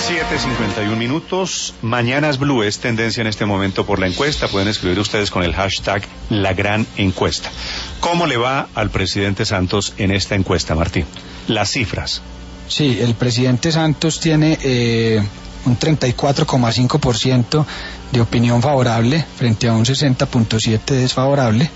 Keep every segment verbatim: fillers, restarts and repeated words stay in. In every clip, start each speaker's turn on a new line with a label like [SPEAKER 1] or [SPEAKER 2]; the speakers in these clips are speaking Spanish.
[SPEAKER 1] siete cincuenta y uno minutos. Mañanas Blue es tendencia en este momento por la encuesta. Pueden escribir ustedes con el hashtag La Gran Encuesta. ¿Cómo le va al presidente Santos en esta encuesta, Martín? Las cifras.
[SPEAKER 2] Sí, el presidente Santos tiene eh, un treinta y cuatro coma cinco por ciento de opinión favorable frente a un sesenta punto siete por ciento desfavorable.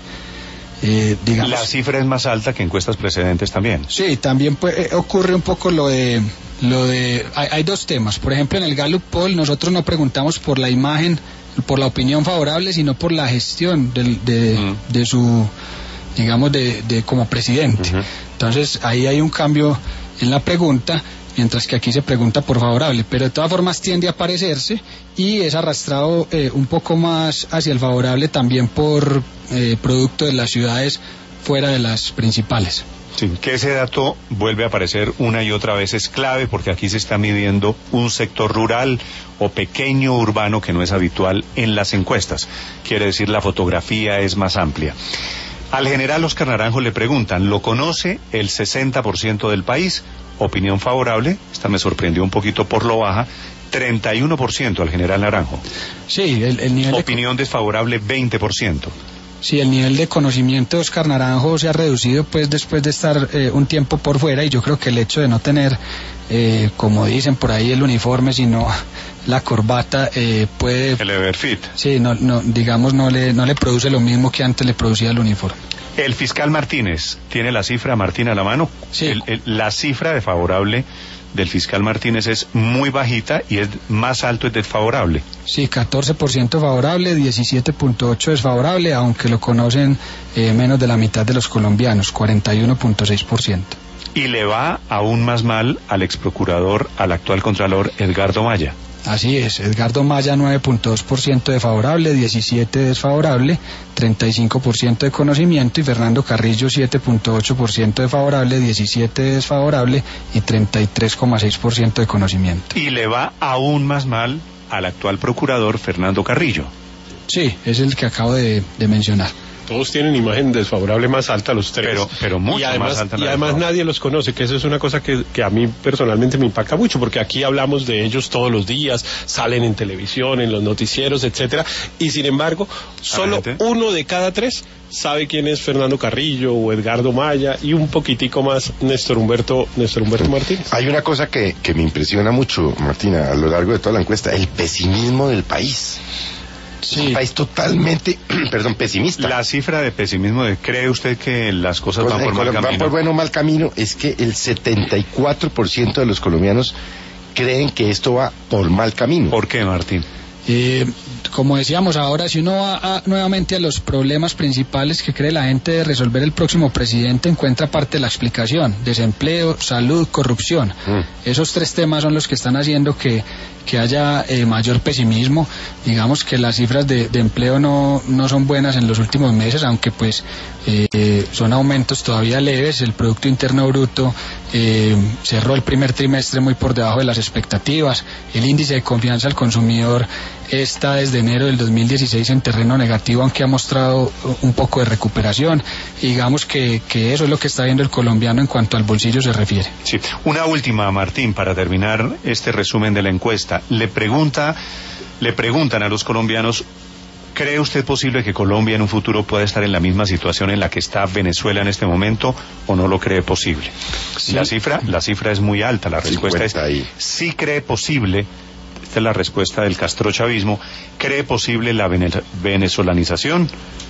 [SPEAKER 2] Eh, digamos,
[SPEAKER 1] la cifra es más alta que encuestas precedentes también.
[SPEAKER 2] Sí, también pues, ocurre un poco lo de... Lo de hay, hay dos temas. Por ejemplo, en el Gallup Poll nosotros no preguntamos por la imagen, por la opinión favorable, sino por la gestión de, de, uh-huh. de su, digamos, de, de como presidente. Uh-huh. Entonces, ahí hay un cambio en la pregunta, mientras que aquí se pregunta por favorable, pero de todas formas tiende a parecerse y es arrastrado eh, un poco más hacia el favorable también por eh, producto de las ciudades fuera de las principales.
[SPEAKER 1] Sí, que ese dato vuelve a aparecer una y otra vez es clave porque aquí se está midiendo un sector rural o pequeño urbano que no es habitual en las encuestas. Quiere decir, la fotografía es más amplia. Al general Oscar Naranjo le preguntan, ¿lo conoce el sesenta por ciento del país? Opinión favorable, esta me sorprendió un poquito por lo baja, treinta y uno por ciento al general Naranjo.
[SPEAKER 2] Sí, el, el nivel
[SPEAKER 1] Opinión
[SPEAKER 2] de...
[SPEAKER 1] desfavorable, veinte por ciento.
[SPEAKER 2] Sí, el nivel de conocimiento de Oscar Naranjo se ha reducido pues después de estar eh, un tiempo por fuera, y yo creo que el hecho de no tener, eh, como dicen por ahí, el uniforme, sino la corbata, eh, puede...
[SPEAKER 1] El Everfit.
[SPEAKER 2] Sí, no, no, digamos, no le, no le produce lo mismo que antes le producía el uniforme.
[SPEAKER 1] El fiscal Martínez, ¿tiene la cifra, Martín, a la mano?
[SPEAKER 2] Sí.
[SPEAKER 1] El, el, la cifra de favorable del fiscal Martínez es muy bajita y es más alto es desfavorable.
[SPEAKER 2] Sí, catorce por ciento favorable, diecisiete punto ocho por ciento desfavorable, aunque lo conocen eh, menos de la mitad de los colombianos, cuarenta y uno punto seis por ciento.
[SPEAKER 1] Y le va aún más mal al exprocurador, al actual contralor Edgardo Maya.
[SPEAKER 2] Así es, Edgardo Maya nueve punto dos por ciento de favorable, diecisiete por ciento desfavorable, treinta y cinco por ciento de conocimiento, y Fernando Carrillo siete punto ocho por ciento de favorable, diecisiete por ciento desfavorable y treinta y tres coma seis por ciento de conocimiento.
[SPEAKER 1] Y le va aún más mal al actual procurador Fernando Carrillo.
[SPEAKER 2] Sí, es el que acabo de, de mencionar.
[SPEAKER 3] Todos tienen imagen desfavorable más alta, los tres.
[SPEAKER 1] Pero, pero mucho
[SPEAKER 3] y además,
[SPEAKER 1] más alta.
[SPEAKER 3] Y además nadie los conoce, que eso es una cosa que, que a mí personalmente me impacta mucho, porque aquí hablamos de ellos todos los días, salen en televisión, en los noticieros, etcétera, y sin embargo, solo uno de cada tres sabe quién es Fernando Carrillo o Edgardo Maya, y un poquitico más Néstor Humberto, Néstor Humberto Martínez.
[SPEAKER 4] Hay una cosa que, que me impresiona mucho, Martina, a lo largo de toda la encuesta, el pesimismo del país. Sí. Un país totalmente, perdón, pesimista.
[SPEAKER 1] La cifra de pesimismo, de, ¿cree usted que las cosas
[SPEAKER 4] pues,
[SPEAKER 1] van por mal camino?
[SPEAKER 4] Van por bueno o mal camino, es que el setenta y cuatro por ciento de los colombianos creen que esto va por mal camino.
[SPEAKER 1] ¿Por qué, Martín?
[SPEAKER 2] Eh, como decíamos ahora, si uno va a, nuevamente a los problemas principales que cree la gente de resolver el próximo presidente, encuentra parte de la explicación: desempleo, salud, corrupción. Mm. Esos tres temas son los que están haciendo que, que haya eh, mayor pesimismo. Digamos que las cifras de, de empleo no, no son buenas en los últimos meses, aunque pues eh, son aumentos todavía leves. El Producto Interno Bruto eh, cerró el primer trimestre muy por debajo de las expectativas. El índice de confianza al consumidor está desde enero del dos mil dieciséis en terreno negativo, aunque ha mostrado un poco de recuperación. Y digamos que, que eso es lo que está viendo el colombiano en cuanto al bolsillo se refiere.
[SPEAKER 1] Sí. Una última, Martín, para terminar este resumen de la encuesta. Le pregunta, le preguntan a los colombianos, ¿cree usted posible que Colombia en un futuro pueda estar en la misma situación en la que está Venezuela en este momento, o no lo cree posible? Sí. La cifra, la cifra es muy alta. La respuesta es ahí. Sí cree posible. Esta es la respuesta del castrochavismo. ¿Cree posible la venezolanización?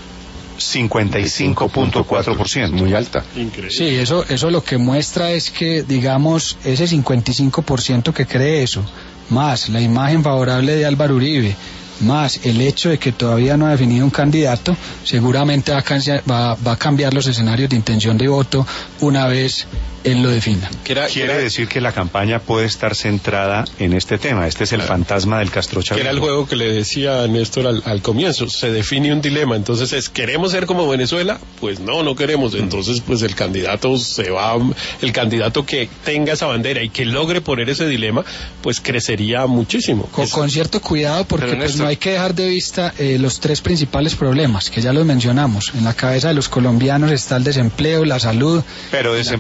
[SPEAKER 1] cincuenta y cinco punto cuatro por ciento.
[SPEAKER 4] Muy alta.
[SPEAKER 3] Increíble.
[SPEAKER 2] Sí, eso, eso lo que muestra es que, digamos, ese cincuenta y cinco por ciento que cree eso, más la imagen favorable de Álvaro Uribe, más el hecho de que todavía no ha definido un candidato, seguramente va a, cambiar, va, va a cambiar los escenarios de intención de voto una vez él lo defina.
[SPEAKER 1] Quiere era, decir que la campaña puede estar centrada en este tema. Este es el claro. fantasma del castrochavismo.
[SPEAKER 3] Que era el juego que le decía Néstor al, al comienzo. Se define un dilema. Entonces es, ¿queremos ser como Venezuela? Pues no, no queremos. Entonces pues el candidato se va, el candidato que tenga esa bandera y que logre poner ese dilema, pues crecería muchísimo.
[SPEAKER 2] Con, con cierto cuidado, porque pues, no hay que dejar de vista eh, los tres principales problemas, que ya los mencionamos. En la cabeza de los colombianos está el desempleo, la salud.
[SPEAKER 1] Pero desempleo siempre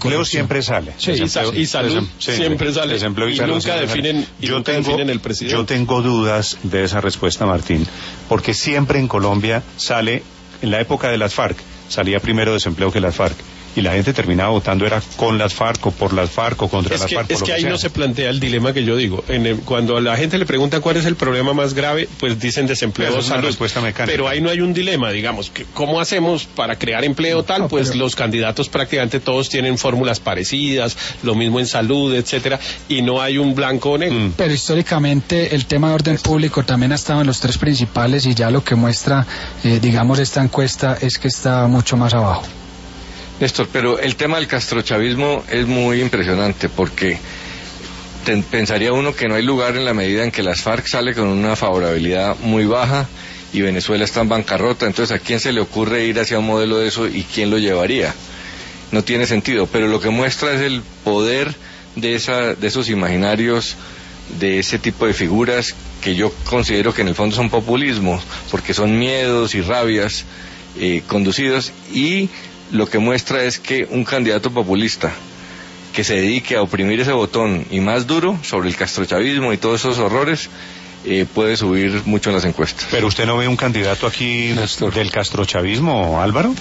[SPEAKER 1] siempre sale.
[SPEAKER 3] Sí, desempleo, y, salud desem, sí, siempre sale. Desempleo y, y salud nunca definen, y
[SPEAKER 1] yo
[SPEAKER 3] nunca
[SPEAKER 1] tengo,
[SPEAKER 3] definen el presidente.
[SPEAKER 1] Yo tengo dudas de esa respuesta, Martín, porque siempre en Colombia sale, en la época de las FARC, salía primero desempleo que las FARC. Y la gente terminaba votando era con las FARC o por las FARC o contra
[SPEAKER 3] es
[SPEAKER 1] las
[SPEAKER 3] que,
[SPEAKER 1] FARC.
[SPEAKER 3] Es que ahí no se plantea el dilema que yo digo. En el, cuando a la gente le pregunta cuál es el problema más grave, pues dicen desempleo o salud.
[SPEAKER 1] Respuesta mecánica.
[SPEAKER 3] Pero ahí no hay un dilema, digamos. Que ¿cómo hacemos para crear empleo tal? Pues los candidatos prácticamente todos tienen fórmulas parecidas, lo mismo en salud, etcétera, y no hay un blanco o negro. Mm.
[SPEAKER 2] Pero históricamente el tema de orden público también ha estado en los tres principales y ya lo que muestra, eh, digamos, esta encuesta es que está mucho más abajo.
[SPEAKER 5] Néstor, pero el tema del castrochavismo es muy impresionante porque te, pensaría uno que no hay lugar en la medida en que las FARC sale con una favorabilidad muy baja y Venezuela está en bancarrota. Entonces, ¿a quién se le ocurre ir hacia un modelo de eso y quién lo llevaría? No tiene sentido, pero lo que muestra es el poder de, esa, de esos imaginarios, de ese tipo de figuras que yo considero que en el fondo son populismo, porque son miedos y rabias eh, conducidos, y lo que muestra es que un candidato populista que se dedique a oprimir ese botón y más duro sobre el castrochavismo y todos esos horrores eh, puede subir mucho en las encuestas.
[SPEAKER 1] ¿Pero usted no ve un candidato aquí Néstor. del castrochavismo, Álvaro?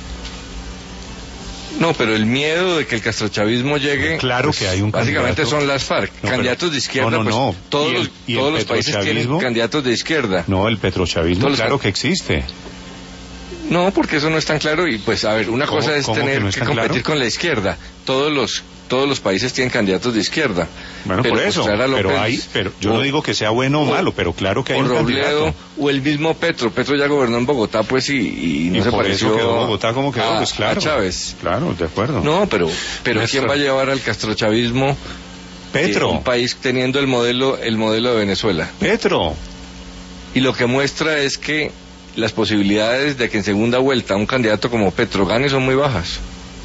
[SPEAKER 5] No, pero el miedo de que el castrochavismo llegue,
[SPEAKER 1] claro
[SPEAKER 5] pues,
[SPEAKER 1] que hay un
[SPEAKER 5] básicamente
[SPEAKER 1] candidato.
[SPEAKER 5] son las FARC, no, candidatos de izquierda,
[SPEAKER 1] no, no, no.
[SPEAKER 5] pues todos,
[SPEAKER 1] el,
[SPEAKER 5] los, todos los países tienen candidatos de izquierda.
[SPEAKER 1] No, el petrochavismo,
[SPEAKER 5] todos
[SPEAKER 1] claro
[SPEAKER 5] los...
[SPEAKER 1] que existe.
[SPEAKER 5] No, porque eso no es tan claro y pues a ver, una
[SPEAKER 1] ¿Cómo,
[SPEAKER 5] cosa es tener
[SPEAKER 1] que, no es
[SPEAKER 5] que competir
[SPEAKER 1] claro?
[SPEAKER 5] con la izquierda. Todos los todos los países tienen candidatos de izquierda.
[SPEAKER 1] Bueno,
[SPEAKER 5] pero,
[SPEAKER 1] por eso,
[SPEAKER 5] pues, López,
[SPEAKER 1] pero hay, pero yo
[SPEAKER 5] o,
[SPEAKER 1] no digo que sea bueno o malo, pero claro que hay un
[SPEAKER 5] Robledo,
[SPEAKER 1] candidato.
[SPEAKER 5] O el mismo Petro, Petro ya gobernó en Bogotá, pues y, y no
[SPEAKER 1] y
[SPEAKER 5] se
[SPEAKER 1] por
[SPEAKER 5] pareció
[SPEAKER 1] eso quedó Bogotá como quedó,
[SPEAKER 5] a,
[SPEAKER 1] pues claro.
[SPEAKER 5] a Chávez.
[SPEAKER 1] Claro, de acuerdo.
[SPEAKER 5] No, pero pero
[SPEAKER 1] Néstor.
[SPEAKER 5] ¿quién va a llevar al castrochavismo?
[SPEAKER 1] Petro.
[SPEAKER 5] Eh, un país teniendo el modelo el modelo de Venezuela.
[SPEAKER 1] Petro.
[SPEAKER 5] Y lo que muestra es que las posibilidades de que en segunda vuelta un candidato como Petro gane son muy bajas.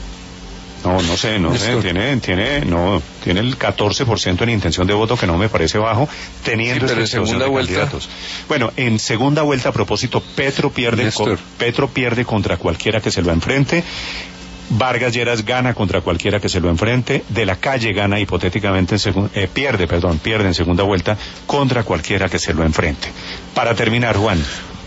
[SPEAKER 1] No, no sé, no sé, tiene, tiene, no, tiene el catorce por ciento en intención de voto, que no me parece bajo, teniendo
[SPEAKER 5] sí, pero
[SPEAKER 1] esta
[SPEAKER 5] en segunda
[SPEAKER 1] de
[SPEAKER 5] vuelta.
[SPEAKER 1] Candidatos. Bueno, en segunda vuelta, a propósito, Petro pierde, co Petro pierde contra cualquiera que se lo enfrente. Vargas Lleras gana contra cualquiera que se lo enfrente. De la Calle gana hipotéticamente, en eh, pierde, perdón, pierde en segunda vuelta contra cualquiera que se lo enfrente. Para terminar, Juan.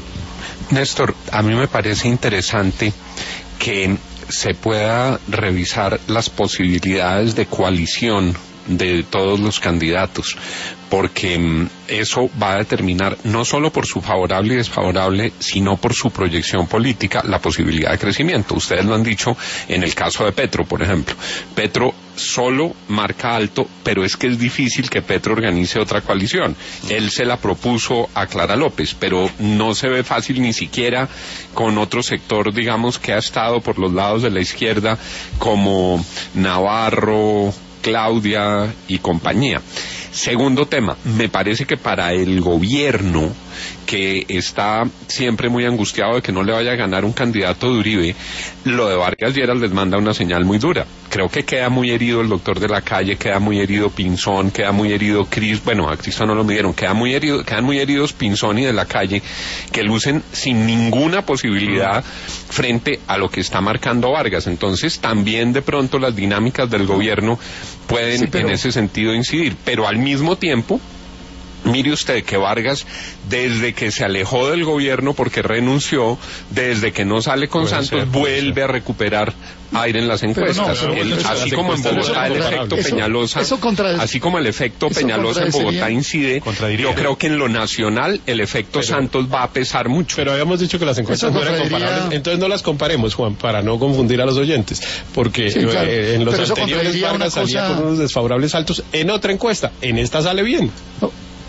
[SPEAKER 6] Néstor, a mí me parece interesante que se pueda revisar las posibilidades de coalición de todos los candidatos, porque um, eso va a determinar no solo por su favorable y desfavorable, sino por su proyección política, la posibilidad de crecimiento. Ustedes lo han dicho en el caso de Petro, por ejemplo. Petro solo marca alto, pero es que es difícil que Petro organice otra coalición. Él se la propuso a Clara López, pero no se ve fácil ni siquiera con otro sector, digamos, que ha estado por los lados de la izquierda, como Navarro, Claudia y compañía. Segundo tema, me parece que para el gobierno, que está siempre muy angustiado de que no le vaya a ganar un candidato de Uribe, lo de Vargas Lleras les manda una señal muy dura. Creo que queda muy herido el doctor de la Calle, queda muy herido Pinzón, queda muy herido Cris, bueno, a Cristo no lo midieron, queda muy herido, quedan muy heridos Pinzón y de la Calle, que lucen sin ninguna posibilidad frente a lo que está marcando Vargas. Entonces también de pronto las dinámicas del gobierno pueden sí, pero... en ese sentido incidir, pero al mismo tiempo, mire usted que Vargas, desde que se alejó del gobierno porque renunció, desde que no sale con puede Santos, ser, vuelve ser. a recuperar aire en las encuestas. No, el, así como en Bogotá el efecto eso, Peñalosa, eso así como el efecto Peñalosa en Bogotá incide, yo creo que en lo nacional el efecto pero, Santos va a pesar mucho.
[SPEAKER 3] Pero habíamos dicho que las encuestas no eran comparables, entonces no las comparemos, Juan, para no confundir a los oyentes, porque sí, claro. eh, en los pero anteriores Vargas cosa... salía con unos desfavorables altos en otra encuesta, en esta sale bien.
[SPEAKER 7] No.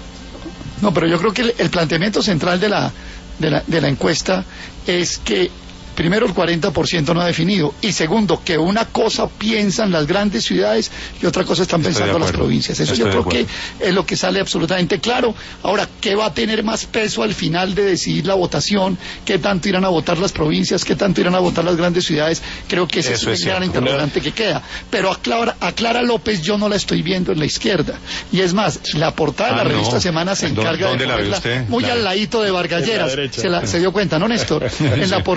[SPEAKER 7] No, pero yo creo que el, el planteamiento central de la, de la, de la encuesta es que primero el cuarenta por ciento no ha definido y segundo que una cosa piensan las grandes ciudades y otra cosa están pensando las provincias. Eso Estoy yo creo que es lo que sale absolutamente claro. Ahora, ¿qué va a tener más peso al final de decidir la votación? ¿Qué tanto irán a votar las provincias? ¿Qué tanto irán a votar las grandes ciudades? Creo que ese Eso es el gran interrogante que queda. Pero a Clara, a Clara López yo no la estoy viendo en la izquierda. Y es más, la portada de la ah, revista no. Semana se encarga de ponerla muy la... al ladito de Vargas Lleras. Se, la, se dio cuenta, ¿no, Néstor? En la portada de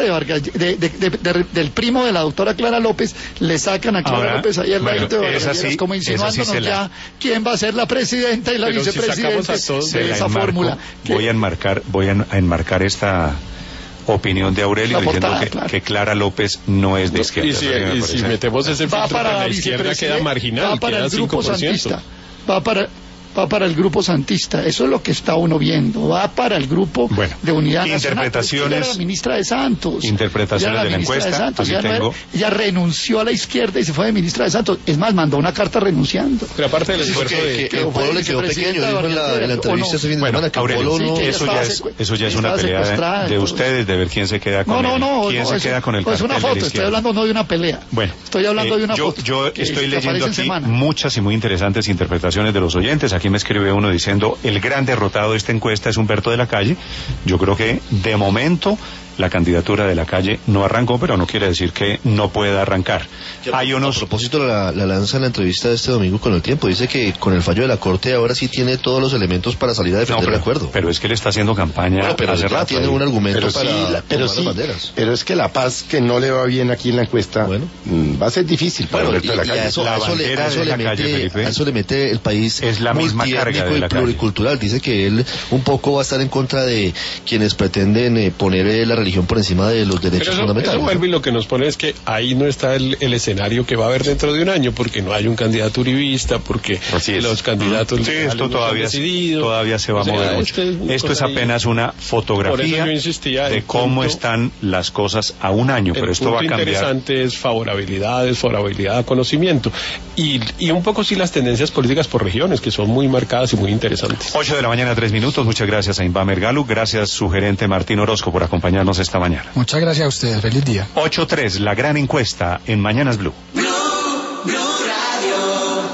[SPEAKER 7] de Vargas, de, de, de, de, del primo de la doctora Clara López, le sacan a Clara
[SPEAKER 1] Ahora,
[SPEAKER 7] López ahí al
[SPEAKER 1] bueno,
[SPEAKER 7] ladito de Vargas
[SPEAKER 1] sí,
[SPEAKER 7] Lleras, como insinuándonos
[SPEAKER 1] sí
[SPEAKER 7] ya
[SPEAKER 1] la...
[SPEAKER 7] quién va a ser la presidenta y la
[SPEAKER 3] Pero
[SPEAKER 7] vicepresidenta
[SPEAKER 3] si todos,
[SPEAKER 7] de esa fórmula.
[SPEAKER 1] Voy a enmarcar, voy a enmarcar esta opinión de Aurelio diciendo portada, que, claro. que Clara López no es de izquierda.
[SPEAKER 3] Y si, y si metemos ese filtro,
[SPEAKER 7] va para
[SPEAKER 3] la,
[SPEAKER 7] la
[SPEAKER 3] izquierda queda marginal,
[SPEAKER 7] va para
[SPEAKER 3] queda
[SPEAKER 7] el grupo
[SPEAKER 3] cinco por ciento.
[SPEAKER 7] santista, va para va para el grupo santista, eso es lo que está uno viendo, va para el grupo bueno, de unidad
[SPEAKER 1] interpretaciones,
[SPEAKER 7] nacional. Ella era la ministra de Santos,
[SPEAKER 1] interpretaciones de la encuesta, de Santos,
[SPEAKER 7] ella,
[SPEAKER 1] tengo...
[SPEAKER 7] no era, ella renunció a la izquierda y se fue de ministra de Santos, es más, mandó una carta renunciando.
[SPEAKER 3] Pero aparte del esfuerzo
[SPEAKER 4] que,
[SPEAKER 3] de...
[SPEAKER 4] Que, que el pueblo le quedó pequeño, dijo en la, en la entrevista ese fin de semana que
[SPEAKER 1] Aurelio,
[SPEAKER 4] el pueblo
[SPEAKER 1] sí,
[SPEAKER 4] no...
[SPEAKER 1] Eso ya es, eso ya es una pelea de, de ustedes, de ver quién se queda con
[SPEAKER 7] no,
[SPEAKER 1] el,
[SPEAKER 7] no,
[SPEAKER 1] quién
[SPEAKER 7] no,
[SPEAKER 1] se
[SPEAKER 7] es,
[SPEAKER 1] queda con el
[SPEAKER 7] pues
[SPEAKER 1] cartel
[SPEAKER 7] una foto,
[SPEAKER 1] de la
[SPEAKER 7] estoy hablando no de una pelea.
[SPEAKER 1] Bueno,
[SPEAKER 7] estoy hablando
[SPEAKER 1] eh,
[SPEAKER 7] de una
[SPEAKER 1] yo,
[SPEAKER 7] foto.
[SPEAKER 1] Yo estoy leyendo aquí
[SPEAKER 7] semana.
[SPEAKER 1] muchas y muy interesantes interpretaciones de los oyentes. Aquí me escribe uno diciendo el gran derrotado de esta encuesta es Humberto de la Calle. Yo creo que de momento la candidatura de la Calle no arrancó, pero no quiere decir que no pueda arrancar. Hay unos...
[SPEAKER 4] A propósito, la, la lanza en la entrevista de este domingo con El Tiempo, dice que con el fallo de la Corte ahora sí tiene todos los elementos para salir a defender
[SPEAKER 1] no, pero,
[SPEAKER 4] el acuerdo.
[SPEAKER 1] Pero es que él está haciendo campaña
[SPEAKER 4] bueno, pero
[SPEAKER 1] hace rato.
[SPEAKER 4] Tiene un argumento
[SPEAKER 8] pero
[SPEAKER 4] para
[SPEAKER 8] sí, la, pero
[SPEAKER 4] tomar
[SPEAKER 8] sí,
[SPEAKER 4] las banderas.
[SPEAKER 8] Pero es que La Paz, que no le va bien aquí en la encuesta, bueno, va a ser difícil para
[SPEAKER 4] bueno,
[SPEAKER 8] Humberto de la Calle.
[SPEAKER 4] Y a eso,
[SPEAKER 1] la
[SPEAKER 4] a eso, le, a eso, le,
[SPEAKER 1] calle,
[SPEAKER 4] mete, a eso le mete el país
[SPEAKER 1] es la misma carga de
[SPEAKER 4] y
[SPEAKER 1] la
[SPEAKER 4] pluricultural.
[SPEAKER 1] calle.
[SPEAKER 4] Dice que él un poco va a estar en contra de quienes pretenden eh, poner eh, la religión por encima de los derechos
[SPEAKER 3] Pero eso,
[SPEAKER 4] fundamentales.
[SPEAKER 3] Eso vuelve y lo que nos pone es que ahí no está el, el escenario que va a haber dentro de un año, porque no hay un candidato uribista, porque los candidatos
[SPEAKER 1] sí, esto
[SPEAKER 3] no
[SPEAKER 1] todavía,
[SPEAKER 3] decidido.
[SPEAKER 1] todavía se va o sea, a mover mucho. Esto, esto es apenas ahí. Una fotografía de cómo punto, están las cosas a un año, pero esto va a cambiar.
[SPEAKER 3] Lo interesante es favorabilidad, es favorabilidad a conocimiento y, y un poco sí las tendencias políticas por regiones, que son muy marcadas y muy interesantes.
[SPEAKER 1] ocho de la mañana, tres minutos. Muchas gracias a Inbamer Galu, gracias su gerente Martín Orozco por acompañarnos esta mañana.
[SPEAKER 2] Muchas gracias a ustedes, feliz día.
[SPEAKER 1] ocho tres, la gran encuesta en Mañanas Blue.